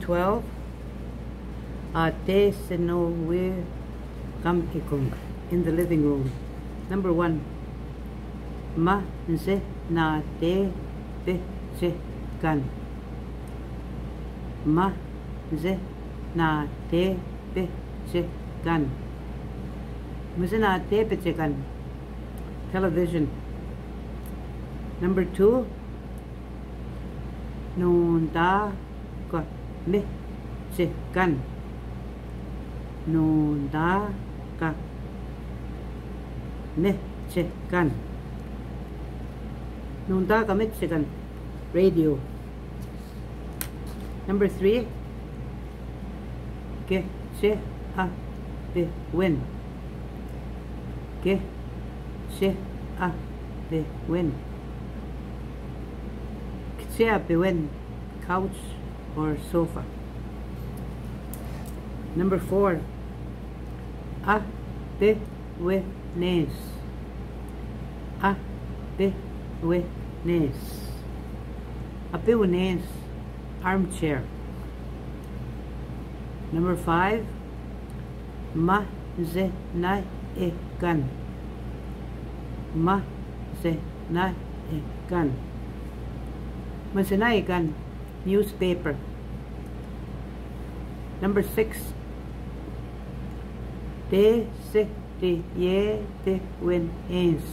12. Te seno we kam ikung in the living room. Number 1. Ma nse na te pe se kan. Ma nse na te pe se kan. Nse na te pe se kan. Television. Number 2. Nun ta ko me se kan. Nun ta ka me se kan. Nun ta ka me se kan. Radio. Number 3. Que se a de win. Que se a de win. Que se a de win. Couch or sofa. Number 4. A de we nes. A de we nes. A de we nes. Armchair. Number 5. Ma ze na e kan. Ma ze na e kan. Ma ze na e kan. Newspaper. Number 6. Te se te ye te wen eens.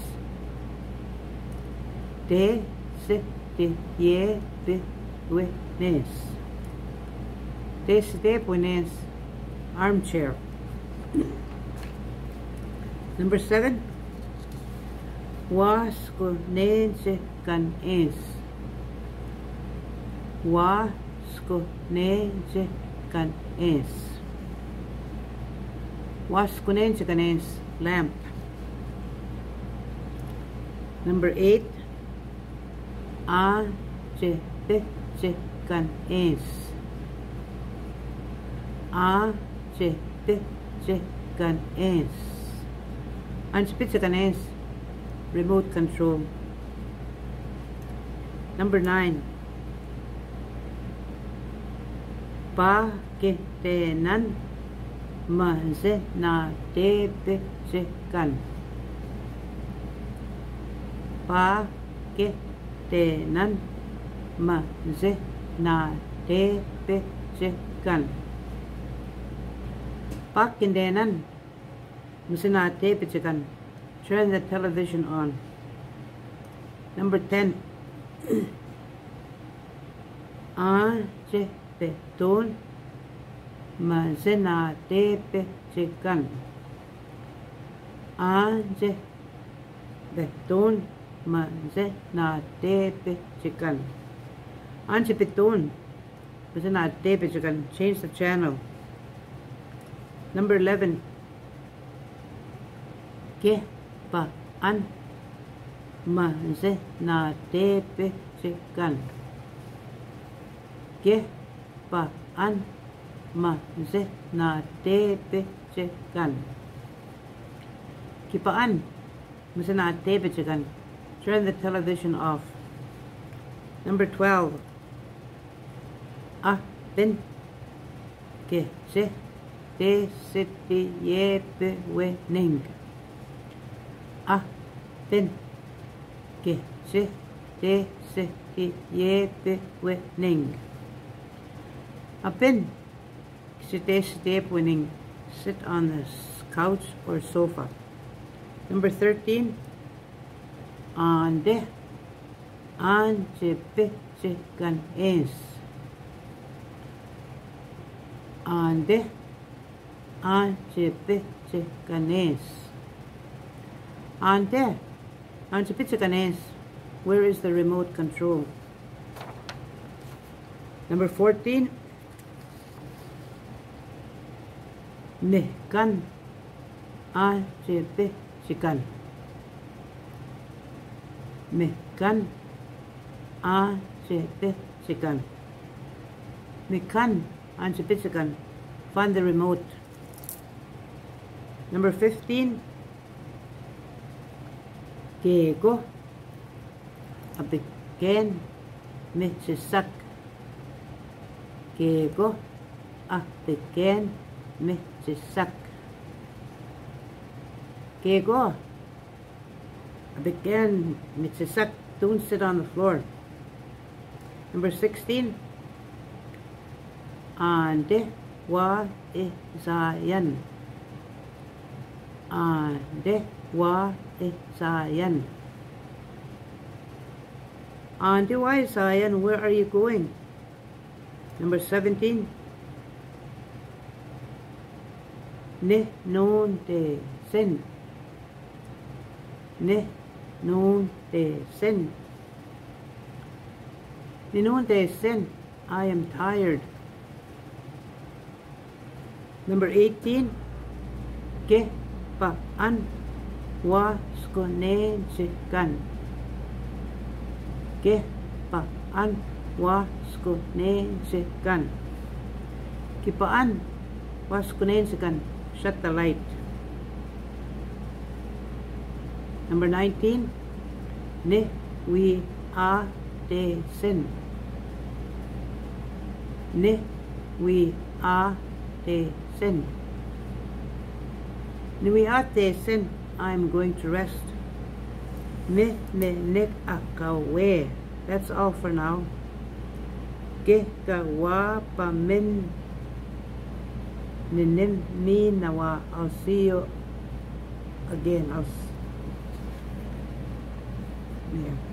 Te se te ye te wen eens. Te se te wen eens. Armchair. Number 7. Was ko nen se kan eens. Was ko nen se kan eens. Was ko nen se kan eens. Lamp. Number 8. A se te se kan eens. A se te se kan eens. An spitze kan eens. Remote control. Number 9. Pa ke te nan ma ze na te pe se kan. Pa ke te nan ma ze na te pe se kan. Pa ke te nan ma ze na te pe se kan. Turn the television on. Number 10. A se pe ton ma ze na te pe se kan. A se pe ton ma ze na te pe se kan. An se pe ton ma ze na te pe se kan. Change the channel. Number 11. Ke pa an ma ze na te pe se kan. Ke pa an ma ze na te pe se kan. Ke pa an ma ze na te pe se kan. Turn the television off. Number 12. A ben ke se te se te ye pe we ning. A ben ke se te se te ye pe we ning. A ben ke se te se te pe we ning. Sit on the couch or sofa. Number 13. Ande an se pe se kan eens. Ande an se pe se kan eens. Ante, an se pe se kan eens. Where is the remote control? Number 14. Ne kan an se pe se kan. Me kan a se pe se kan. Me kan an se pe se kan. Find the remote. Number 15. Ke go a pe ken me se sak. Kego Ateken Mitzisak. Kego Ateken Mitzisak. Don't sit on the floor. Number 16. Ande wa Isayan. Ande wa Isayan. Ande wa Isayan, where are you going? Number 17. Ne non de sin. Ne non de sin. Ne non de sin. I am tired. Number 18. Ke pa an wa skonen sikan. Ke pa an waskunen sikan. Kipaan waskunen sikan. Shut the light. Number 19. Ne we a de sin. Ne we a de sin. Ne we a de sin. I'm going to rest. Ne nek akawe. That's all for now. Ke kawa pa min ninim mi nawa. I'll see you again. Yeah.